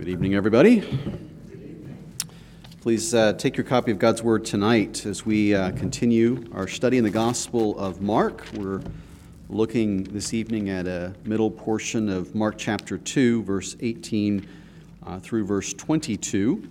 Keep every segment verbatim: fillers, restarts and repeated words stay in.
Good evening, everybody. Please uh, take your copy of God's Word tonight as we uh, continue our study in the Gospel of Mark. We're looking this evening at a middle portion of Mark chapter two, verse eighteen uh, through verse twenty-two.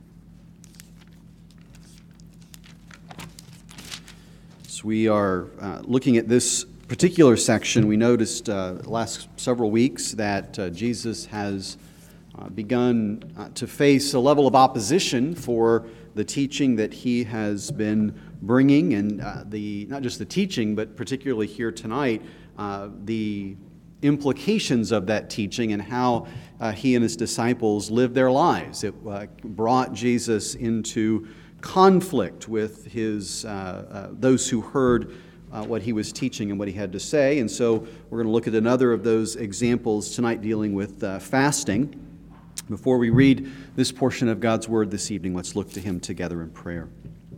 As we are uh, looking at this particular section, we noticed uh, the last several weeks that uh, Jesus has Uh, begun uh, to face a level of opposition for the teaching that he has been bringing, and uh, the not just the teaching, but particularly here tonight, uh, the implications of that teaching and how uh, he and his disciples lived their lives. It uh, brought Jesus into conflict with his uh, uh, those who heard uh, what he was teaching and what he had to say. And so we're going to look at another of those examples tonight, dealing with uh, fasting. Before we read this portion of God's Word this evening, let's look to Him together in prayer.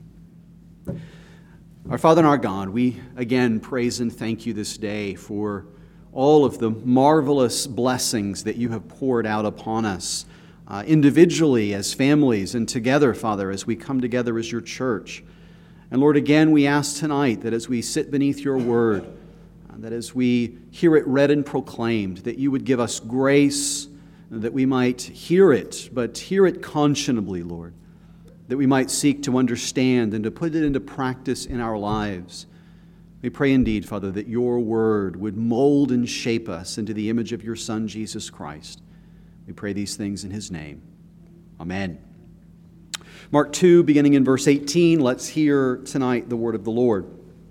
Our Father and our God, we again praise and thank you this day for all of the marvelous blessings that you have poured out upon us, uh, individually, as families, and together, Father, as we come together as your church. And Lord, again, we ask tonight that as we sit beneath your Word, uh, that as we hear it read and proclaimed, that you would give us grace, that we might hear it, but hear it conscionably, Lord, that we might seek to understand and to put it into practice in our lives. We pray indeed, Father, that your word would mold and shape us into the image of your Son, Jesus Christ. We pray these things in his name. Amen. Mark two, beginning in verse eighteen, let's hear tonight the word of the Lord.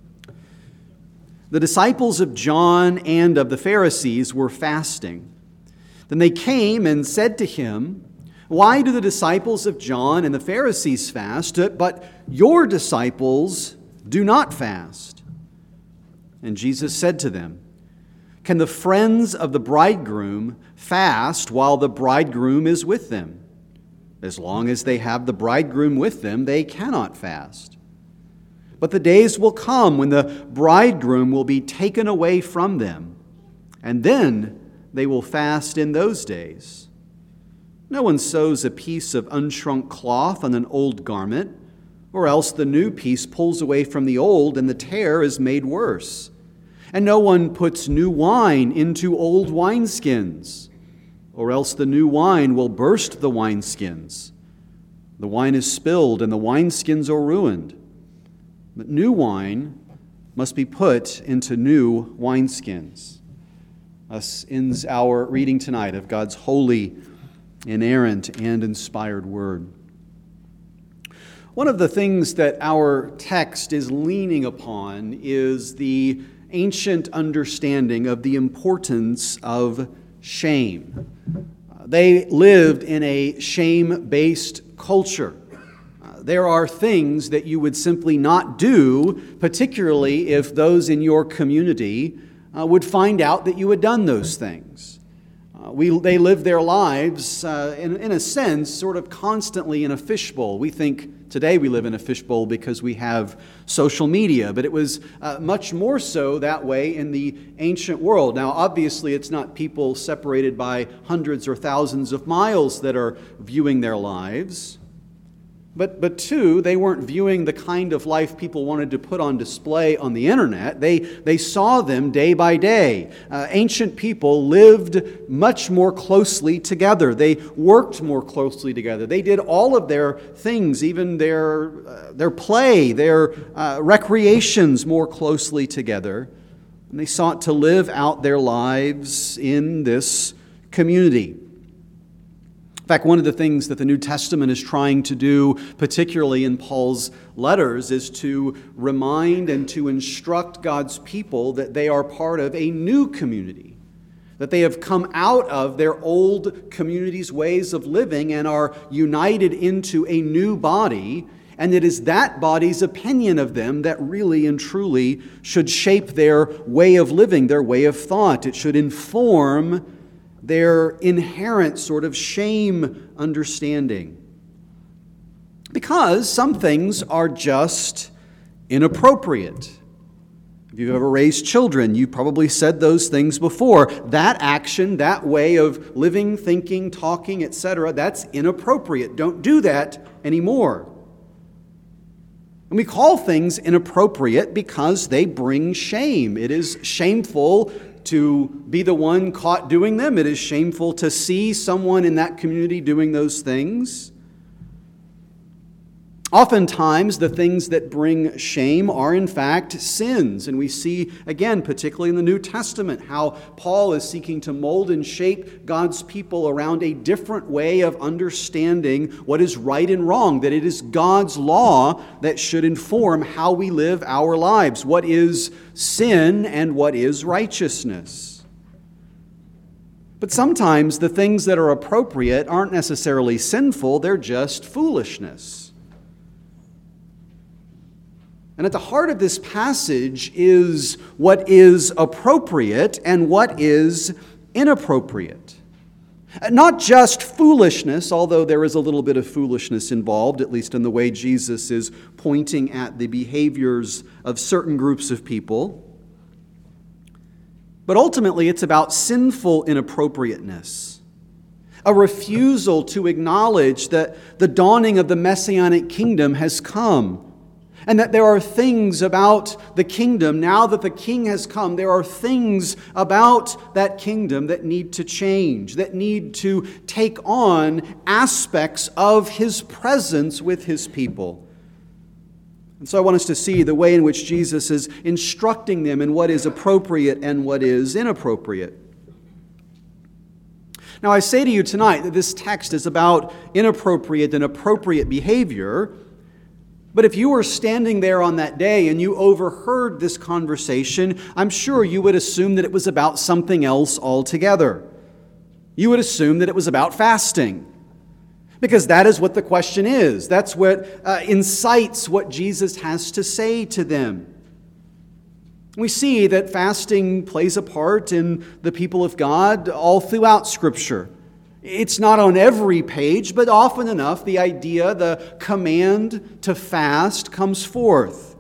The disciples of John and of the Pharisees were fasting. Then they came and said to him, "Why do the disciples of John and the Pharisees fast, but your disciples do not fast?" And Jesus said to them, "Can the friends of the bridegroom fast while the bridegroom is with them? As long as they have the bridegroom with them, they cannot fast. But the days will come when the bridegroom will be taken away from them, and then they will fast in those days. No one sews a piece of unshrunk cloth on an old garment, or else the new piece pulls away from the old, and the tear is made worse. And no one puts new wine into old wineskins, or else the new wine will burst the wineskins. The wine is spilled, and the wineskins are ruined. But new wine must be put into new wineskins." Thus ends our reading tonight of God's holy, inerrant, and inspired word. One of the things that our text is leaning upon is the ancient understanding of the importance of shame. They lived in a shame-based culture. Uh, there are things that you would simply not do, particularly if those in your community Uh, would find out that you had done those things. Uh, we, they lived their lives, uh, in, in a sense, sort of constantly in a fishbowl. We think today we live in a fishbowl because we have social media, but it was uh, much more so that way in the ancient world. Now, obviously, it's not people separated by hundreds or thousands of miles that are viewing their lives. But, but two, they weren't viewing the kind of life people wanted to put on display on the internet. They, they saw them day by day. Uh, ancient people lived much more closely together. They worked more closely together. They did all of their things, even their, uh, their play, their uh, recreations more closely together. And they sought to live out their lives in this community. In fact, one of the things that the New Testament is trying to do, particularly in Paul's letters, is to remind and to instruct God's people that they are part of a new community, that they have come out of their old community's ways of living and are united into a new body, and it is that body's opinion of them that really and truly should shape their way of living, their way of thought. It should inform their inherent sort of shame understanding. Because some things are just inappropriate. If you've ever raised children, you've probably said those things before. That action, that way of living, thinking, talking, et cetera, that's inappropriate. Don't do that anymore. And we call things inappropriate because they bring shame. It is shameful to be the one caught doing them. It is shameful to see someone in that community doing those things. Oftentimes, the things that bring shame are in fact sins. And we see, again, particularly in the New Testament, how Paul is seeking to mold and shape God's people around a different way of understanding what is right and wrong, that it is God's law that should inform how we live our lives, what is sin and what is righteousness. But sometimes the things that are appropriate aren't necessarily sinful, they're just foolishness. And at the heart of this passage is what is appropriate and what is inappropriate. Not just foolishness, although there is a little bit of foolishness involved, at least in the way Jesus is pointing at the behaviors of certain groups of people. But ultimately, it's about sinful inappropriateness. A refusal to acknowledge that the dawning of the Messianic kingdom has come. And that there are things about the kingdom, now that the king has come, there are things about that kingdom that need to change, that need to take on aspects of his presence with his people. And so I want us to see the way in which Jesus is instructing them in what is appropriate and what is inappropriate. Now I say to you tonight that this text is about inappropriate and appropriate behavior. But if you were standing there on that day and you overheard this conversation, I'm sure you would assume that it was about something else altogether. You would assume that it was about fasting, because that is what the question is. That's what uh, incites what Jesus has to say to them. We see that fasting plays a part in the people of God all throughout Scripture. It's not on every page, but often enough the idea, the command to fast comes forth.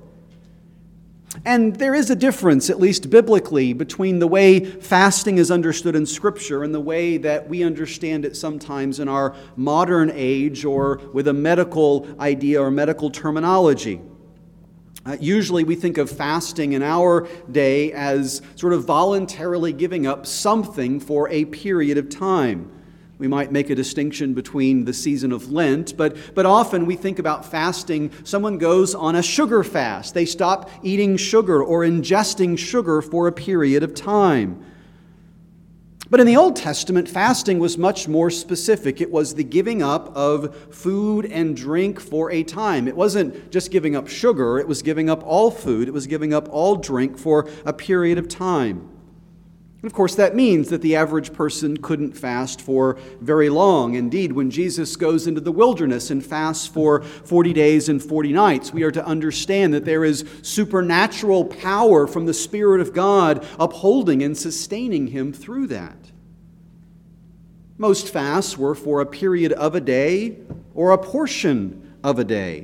And there is a difference, at least biblically, between the way fasting is understood in Scripture and the way that we understand it sometimes in our modern age or with a medical idea or medical terminology. Uh, usually we think of fasting in our day as sort of voluntarily giving up something for a period of time. We might make a distinction between the season of Lent, but, but often we think about fasting, someone goes on a sugar fast. They stop eating sugar or ingesting sugar for a period of time. But in the Old Testament, fasting was much more specific. It was the giving up of food and drink for a time. It wasn't just giving up sugar, it was giving up all food, it was giving up all drink for a period of time. And of course, that means that the average person couldn't fast for very long. Indeed, when Jesus goes into the wilderness and fasts for forty days and forty nights, we are to understand that there is supernatural power from the Spirit of God upholding and sustaining him through that. Most fasts were for a period of a day or a portion of a day.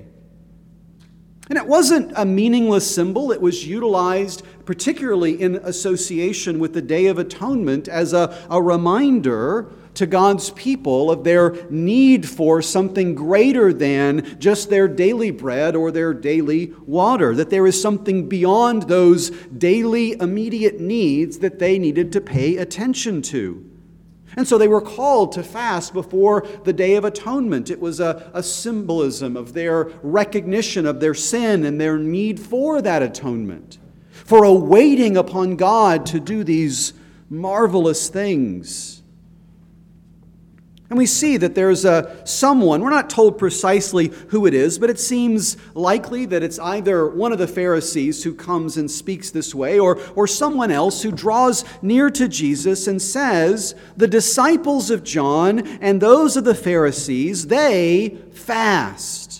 And it wasn't a meaningless symbol. It was utilized particularly in association with the Day of Atonement as a, a reminder to God's people of their need for something greater than just their daily bread or their daily water, that there is something beyond those daily immediate needs that they needed to pay attention to. And so they were called to fast before the Day of Atonement. It was a, a symbolism of their recognition of their sin and their need for that atonement, for a waiting upon God to do these marvelous things. And we see that there's a someone, we're not told precisely who it is, but it seems likely that it's either one of the Pharisees who comes and speaks this way, or, or someone else who draws near to Jesus and says, the disciples of John and those of the Pharisees, they fast.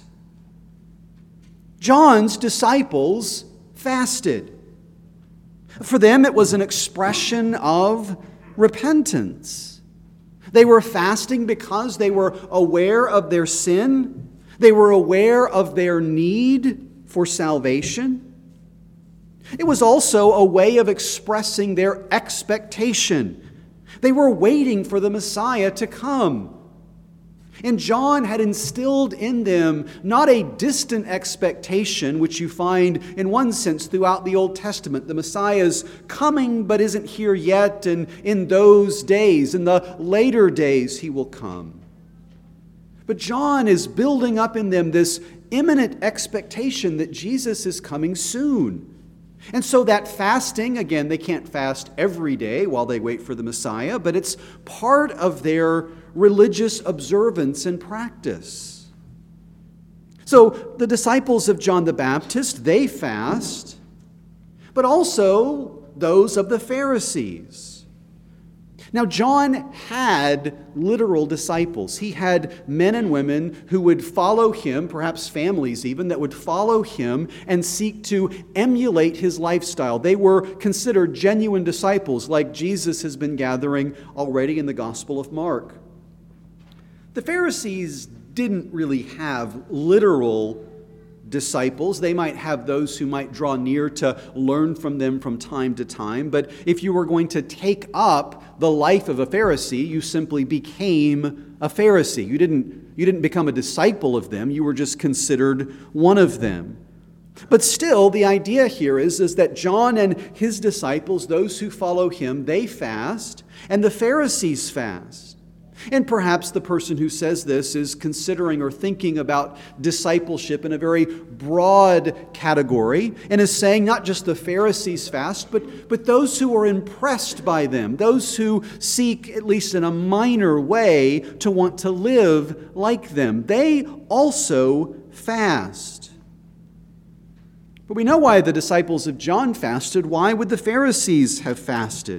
John's disciples fasted. For them, it was an expression of repentance. They were fasting because they were aware of their sin. They were aware of their need for salvation. It was also a way of expressing their expectation. They were waiting for the Messiah to come. And John had instilled in them not a distant expectation, which you find in one sense throughout the Old Testament. The Messiah's coming but isn't here yet, and in those days, in the later days, he will come. But John is building up in them this imminent expectation that Jesus is coming soon. And so that fasting, again, they can't fast every day while they wait for the Messiah, but it's part of their religious observance and practice. So the disciples of John the Baptist, they fast, but also those of the Pharisees. Now, John had literal disciples. He had men and women who would follow him, perhaps families even, that would follow him and seek to emulate his lifestyle. They were considered genuine disciples, like Jesus has been gathering already in the Gospel of Mark. The Pharisees didn't really have literal disciples. They might have those who might draw near to learn from them from time to time. But if you were going to take up the life of a Pharisee, you simply became a Pharisee. You didn't, you didn't become a disciple of them. You were just considered one of them. But still, the idea here is, is that John and his disciples, those who follow him, they fast, and the Pharisees fast. And perhaps the person who says this is considering or thinking about discipleship in a very broad category and is saying not just the Pharisees fast, but, but those who are impressed by them, those who seek, at least in a minor way, to want to live like them. They also fast. But we know why the disciples of John fasted. Why would the Pharisees have fasted?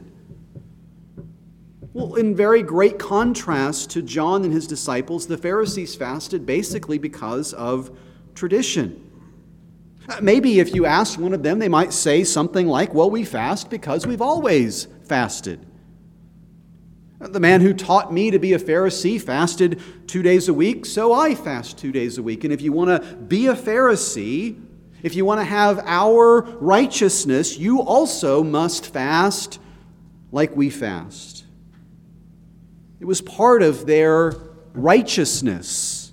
Well, in very great contrast to John and his disciples, the Pharisees fasted basically because of tradition. Maybe if you asked one of them, they might say something like, well, we fast because we've always fasted. The man who taught me to be a Pharisee fasted two days a week, so I fast two days a week. And if you want to be a Pharisee, if you want to have our righteousness, you also must fast like we fast. It was part of their righteousness.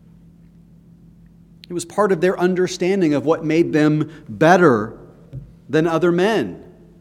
It was part of their understanding of what made them better than other men.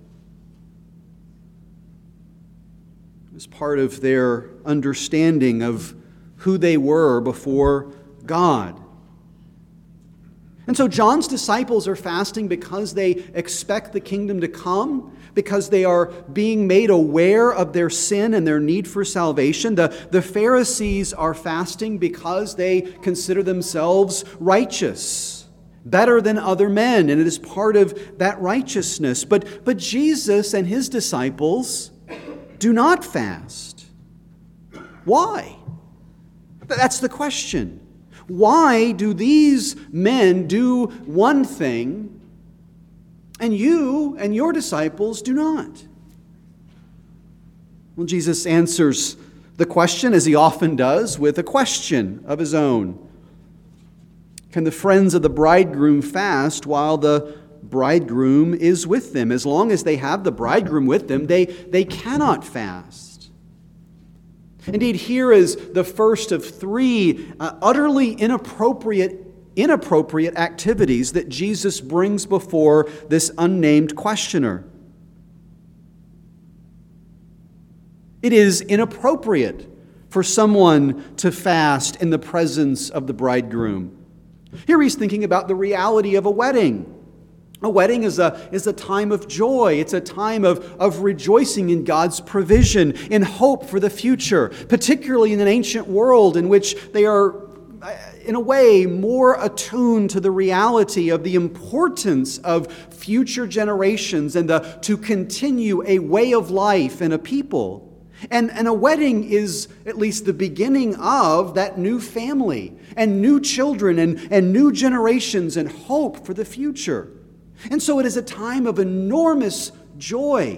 It was part of their understanding of who they were before God. And so John's disciples are fasting because they expect the kingdom to come, because they are being made aware of their sin and their need for salvation. The, the Pharisees are fasting because they consider themselves righteous, better than other men, and it is part of that righteousness. But, but Jesus and his disciples do not fast. Why? That's the question. Why do these men do one thing and you and your disciples do not? Well, Jesus answers the question, as he often does, with a question of his own. Can the friends of the bridegroom fast while the bridegroom is with them? As long as they have the bridegroom with them, they, they cannot fast. Indeed, here is the first of three uh, utterly inappropriate, inappropriate activities that Jesus brings before this unnamed questioner. It is inappropriate for someone to fast in the presence of the bridegroom. Here he's thinking about the reality of a wedding. A wedding is a, is a time of joy. It's a time of, of rejoicing in God's provision, in hope for the future, particularly in an ancient world in which they are, in a way, more attuned to the reality of the importance of future generations and the, to continue a way of life and a people. And, and a wedding is at least the beginning of that new family and new children and, and new generations and hope for the future. And so it is a time of enormous joy.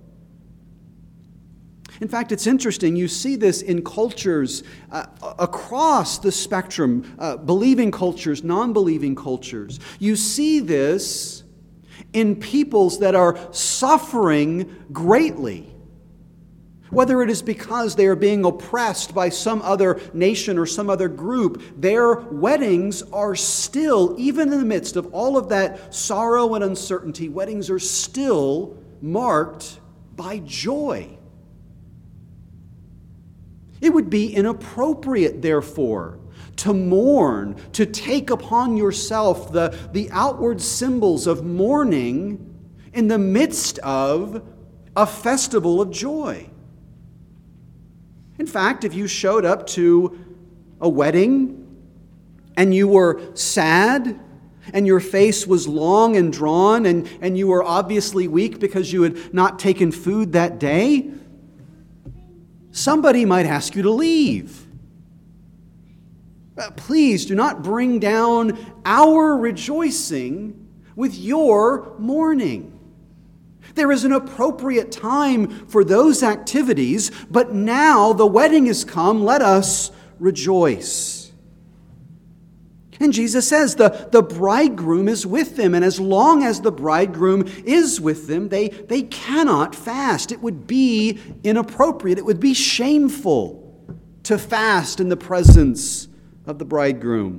In fact, it's interesting. You see this in cultures uh, across the spectrum, uh, believing cultures, non-believing cultures. You see this in peoples that are suffering greatly. Whether it is because they are being oppressed by some other nation or some other group, their weddings are still, even in the midst of all of that sorrow and uncertainty, weddings are still marked by joy. It would be inappropriate, therefore, to mourn, to take upon yourself the, the outward symbols of mourning in the midst of a festival of joy. In fact, if you showed up to a wedding and you were sad and your face was long and drawn and, and you were obviously weak because you had not taken food that day, somebody might ask you to leave. Please do not bring down our rejoicing with your mourning. There is an appropriate time for those activities, but now the wedding is come, let us rejoice. And Jesus says the, the bridegroom is with them, and as long as the bridegroom is with them, they, they cannot fast. It would be inappropriate, it would be shameful to fast in the presence of the bridegroom.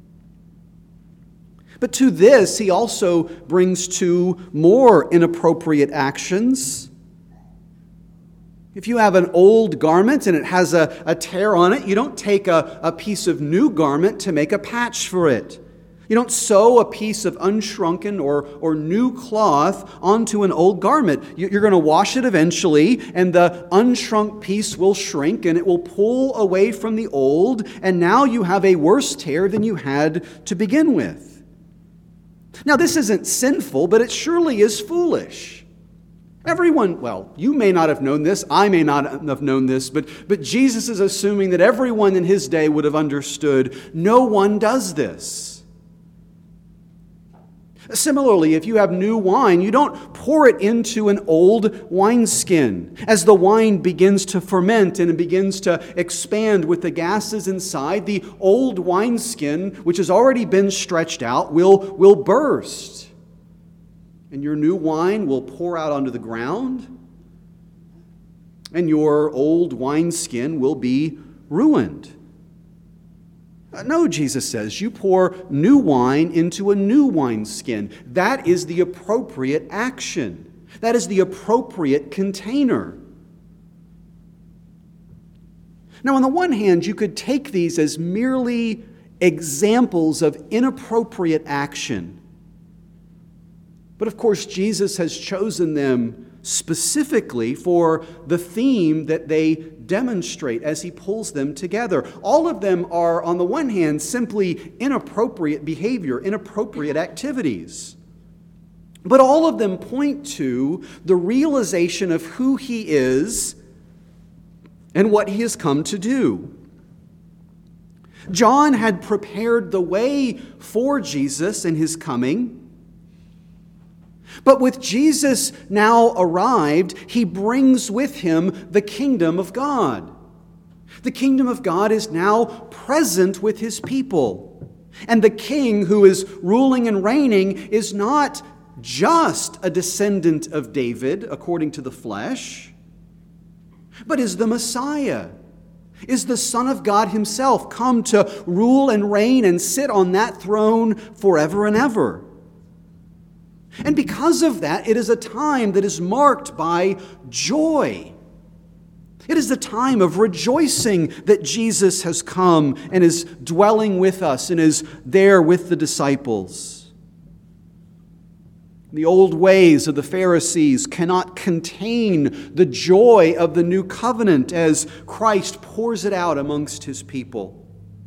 But to this, he also brings two more inappropriate actions. If you have an old garment and it has a, a tear on it, you don't take a, a piece of new garment to make a patch for it. You don't sew a piece of unshrunken or, or new cloth onto an old garment. You're going to wash it eventually, and the unshrunk piece will shrink, and it will pull away from the old, and now you have a worse tear than you had to begin with. Now, this isn't sinful, but it surely is foolish. Everyone, well, you may not have known this, I may not have known this, but, but Jesus is assuming that everyone in his day would have understood no one does this. Similarly, if you have new wine, you don't pour it into an old wineskin. As the wine begins to ferment and it begins to expand with the gases inside, the old wineskin, which has already been stretched out, will, will burst. And your new wine will pour out onto the ground, and your old wineskin will be ruined. No, Jesus says, you pour new wine into a new wineskin. That is the appropriate action. That is the appropriate container. Now, on the one hand, you could take these as merely examples of inappropriate action. But of course, Jesus has chosen them specifically for the theme that they demonstrate as he pulls them together. All of them are, on the one hand, simply inappropriate behavior, inappropriate activities. But all of them point to the realization of who he is and what he has come to do. John had prepared the way for Jesus and his coming. But with Jesus now arrived, he brings with him the kingdom of God. The kingdom of God is now present with his people. And the king who is ruling and reigning is not just a descendant of David according to the flesh, but is the Messiah, is the Son of God himself, come to rule and reign and sit on that throne forever and ever. And because of that, it is a time that is marked by joy. It is the time of rejoicing that Jesus has come and is dwelling with us and is there with the disciples. The old ways of the Pharisees cannot contain the joy of the new covenant as Christ pours it out amongst his people.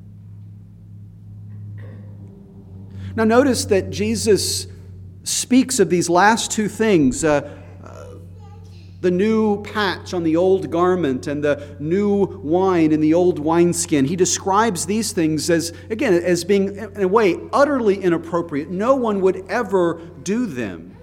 Now notice that Jesus speaks of these last two things, uh, uh, the new patch on the old garment and the new wine in the old wineskin. He describes these things as, again, as being, in a way, utterly inappropriate. No one would ever do them.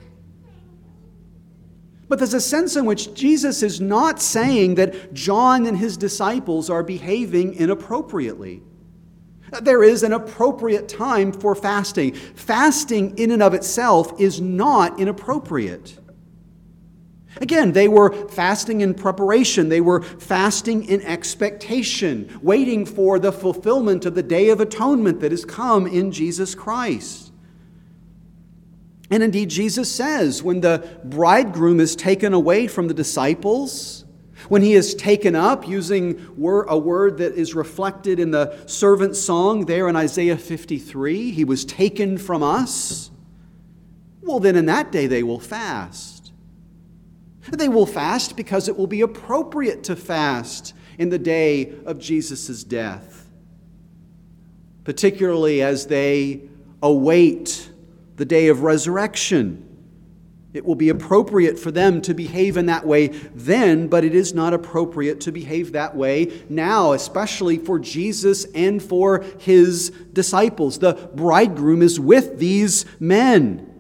But there's a sense in which Jesus is not saying that John and his disciples are behaving inappropriately. There is an appropriate time for fasting. Fasting in and of itself is not inappropriate. Again, they were fasting in preparation. They were fasting in expectation, waiting for the fulfillment of the Day of Atonement that has come in Jesus Christ. And indeed, Jesus says, when the bridegroom is taken away from the disciples, when he is taken up, using a word that is reflected in the servant song there in Isaiah fifty-three, he was taken from us. Well, then in that day they will fast. They will fast because it will be appropriate to fast in the day of Jesus' death, particularly as they await the day of resurrection. It will be appropriate for them to behave in that way then, but it is not appropriate to behave that way now, especially for Jesus and for his disciples. The bridegroom is with these men.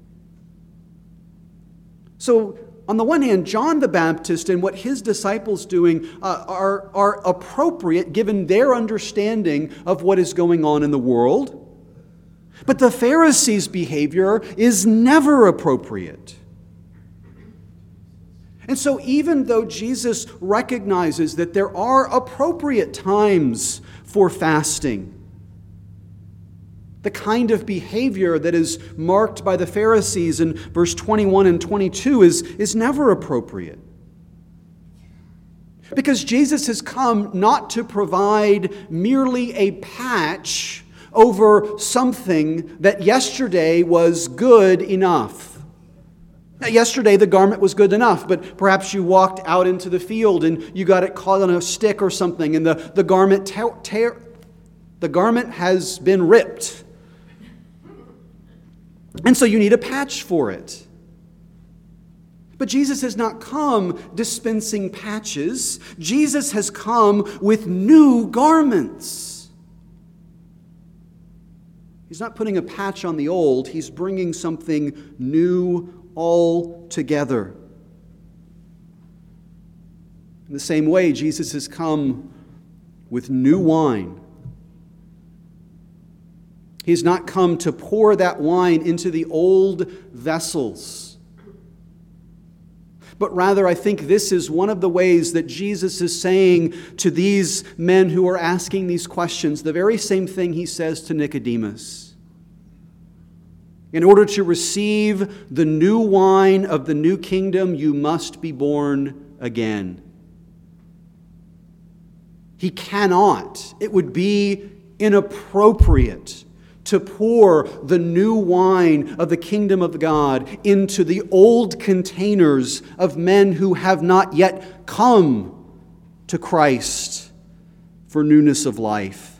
So, on the one hand, John the Baptist and what his disciples doing uh, are, are appropriate given their understanding of what is going on in the world. But the Pharisees' behavior is never appropriate. And so even though Jesus recognizes that there are appropriate times for fasting, the kind of behavior that is marked by the Pharisees in verse twenty-one and twenty-two is, is never appropriate. Because Jesus has come not to provide merely a patch over something that yesterday was good enough. Now, yesterday the garment was good enough, but perhaps you walked out into the field and you got it caught on a stick or something, and the, the garment tear, tear, the garment has been ripped. And so you need a patch for it. But Jesus has not come dispensing patches. Jesus has come with new garments. He's not putting a patch on the old. He's bringing something new altogether. In the same way, Jesus has come with new wine. He's not come to pour that wine into the old vessels. But rather, I think this is one of the ways that Jesus is saying to these men who are asking these questions, the very same thing he says to Nicodemus. In order to receive the new wine of the new kingdom, you must be born again. He cannot. It would be inappropriate to pour the new wine of the kingdom of God into the old containers of men who have not yet come to Christ for newness of life.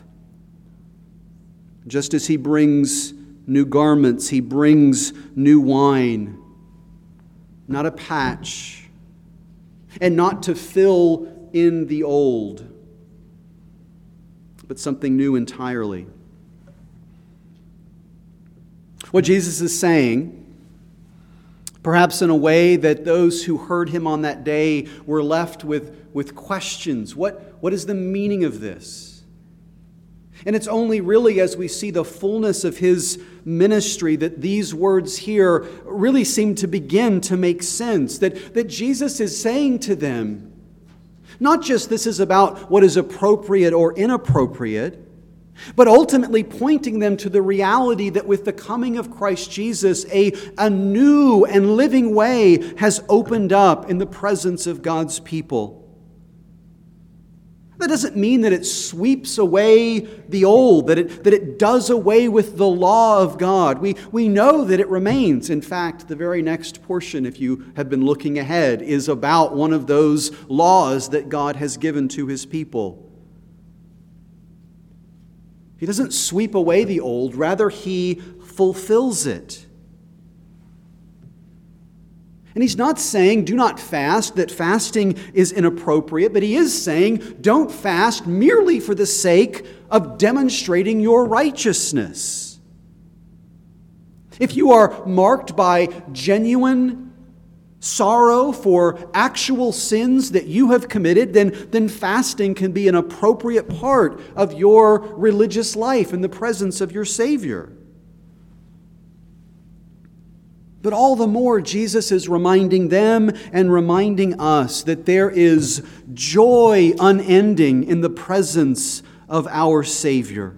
Just as he brings new garments, he brings new wine, not a patch, and not to fill in the old, but something new entirely. What Jesus is saying, perhaps in a way that those who heard him on that day were left with, with questions. What, what is the meaning of this? And it's only really as we see the fullness of his ministry that these words here really seem to begin to make sense. That, that Jesus is saying to them, not just this is about what is appropriate or inappropriate, but ultimately pointing them to the reality that with the coming of Christ Jesus, a, a new and living way has opened up in the presence of God's people. That doesn't mean that it sweeps away the old, that it, that it does away with the law of God. We, we know that it remains. In fact, the very next portion, if you have been looking ahead, is about one of those laws that God has given to his people. He doesn't sweep away the old, rather he fulfills it. And he's not saying do not fast, that fasting is inappropriate, but he is saying don't fast merely for the sake of demonstrating your righteousness. If you are marked by genuine sorrow for actual sins that you have committed, then, then fasting can be an appropriate part of your religious life in the presence of your Savior. But all the more, Jesus is reminding them and reminding us that there is joy unending in the presence of our Savior.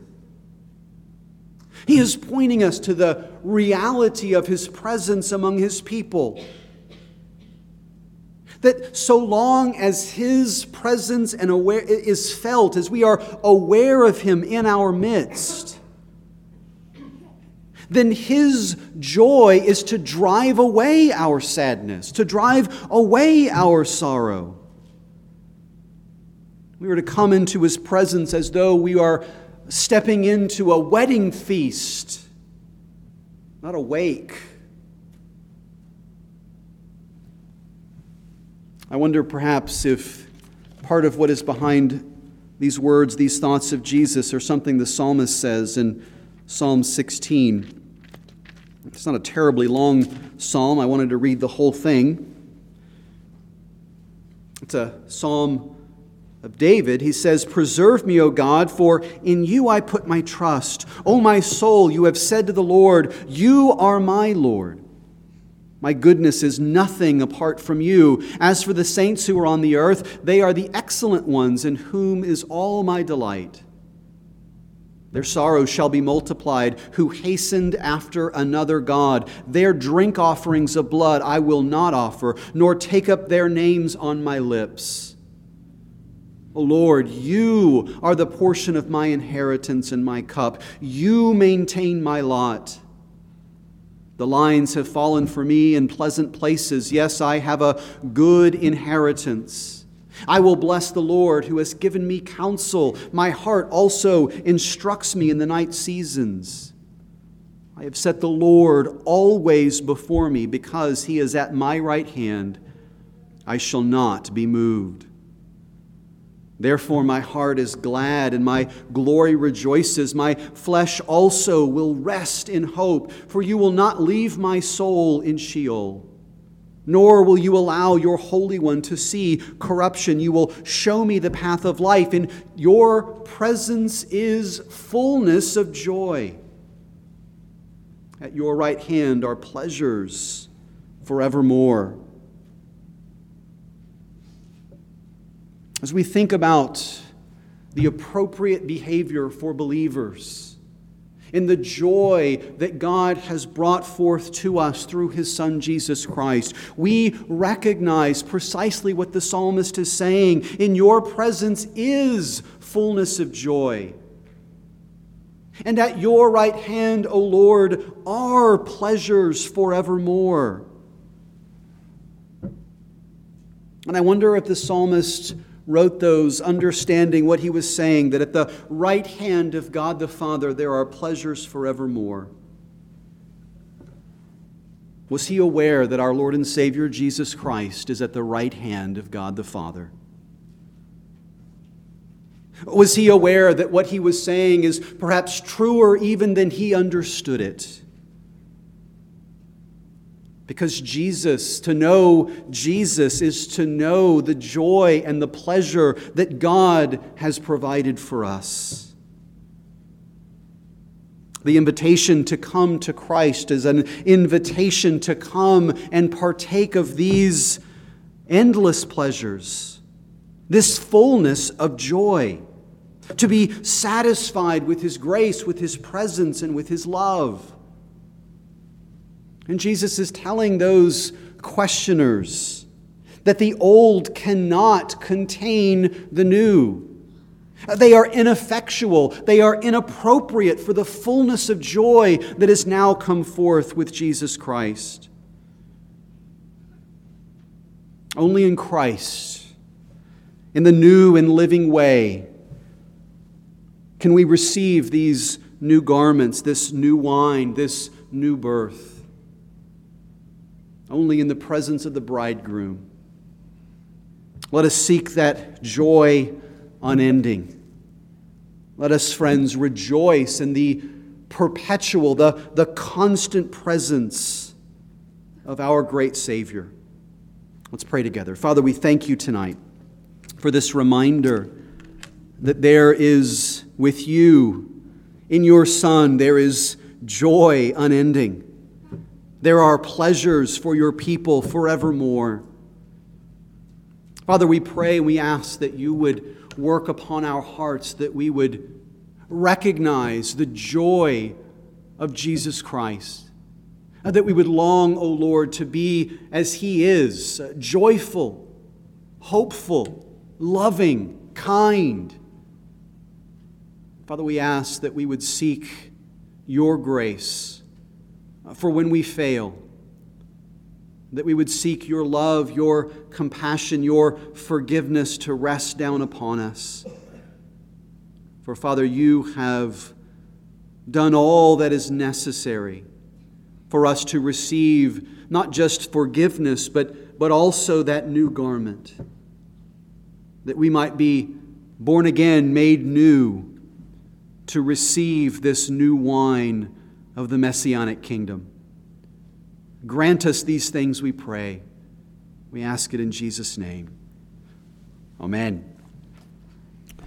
He is pointing us to the reality of His presence among His people. That so long as His presence and aware is felt, as we are aware of Him in our midst, then His joy is to drive away our sadness, to drive away our sorrow. We are to come into His presence as though we are stepping into a wedding feast, not a wake. I wonder perhaps if part of what is behind these words, these thoughts of Jesus, are something the psalmist says in Psalm sixteen. It's not a terribly long psalm. I wanted to read the whole thing. It's a psalm of David. He says, "Preserve me, O God, for in you I put my trust. O my soul, you have said to the Lord, you are my Lord. My goodness is nothing apart from you. As for the saints who are on the earth, they are the excellent ones in whom is all my delight. Their sorrows shall be multiplied, who hastened after another god. Their drink offerings of blood I will not offer, nor take up their names on my lips. O Lord, you are the portion of my inheritance and my cup. You maintain my lot. The lines have fallen for me in pleasant places. Yes, I have a good inheritance. I will bless the Lord who has given me counsel. My heart also instructs me in the night seasons. I have set the Lord always before me. Because He is at my right hand, I shall not be moved. Therefore my heart is glad and my glory rejoices. My flesh also will rest in hope, for you will not leave my soul in Sheol, nor will you allow your Holy One to see corruption. You will show me the path of life. In your presence is fullness of joy. At your right hand are pleasures forevermore." As we think about the appropriate behavior for believers in the joy that God has brought forth to us through His Son Jesus Christ, we recognize precisely what the psalmist is saying. In your presence is fullness of joy. And at your right hand, O Lord, are pleasures forevermore. And I wonder if the psalmist wrote those understanding what he was saying, that at the right hand of God the Father there are pleasures forevermore. Was he aware that our Lord and Savior Jesus Christ is at the right hand of God the Father? Was he aware that what he was saying is perhaps truer even than he understood it? Because Jesus, to know Jesus is to know the joy and the pleasure that God has provided for us. The invitation to come to Christ is an invitation to come and partake of these endless pleasures, this fullness of joy, to be satisfied with His grace, with His presence, and with His love. And Jesus is telling those questioners that the old cannot contain the new. They are ineffectual. They are inappropriate for the fullness of joy that has now come forth with Jesus Christ. Only in Christ, in the new and living way, can we receive these new garments, this new wine, this new birth. Only in the presence of the bridegroom. Let us seek that joy unending. Let us, friends, rejoice in the perpetual, the, the constant presence of our great Savior. Let's pray together. Father, we thank you tonight for this reminder that there is with you, in your Son, there is joy unending. There are pleasures for your people forevermore. Father, we pray and we ask that you would work upon our hearts, that we would recognize the joy of Jesus Christ, that we would long, O Lord, to be as He is, joyful, hopeful, loving, kind. Father, we ask that we would seek your grace for when we fail, that we would seek your love, your compassion, your forgiveness to rest down upon us. For Father, you have done all that is necessary for us to receive not just forgiveness, but, but also that new garment, that we might be born again, made new, to receive this new wine of the Messianic kingdom. Grant us these things, we pray. We ask it in Jesus' name. Amen.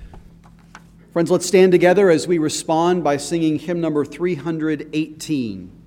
Friends, let's stand together as we respond by singing hymn number three hundred eighteen.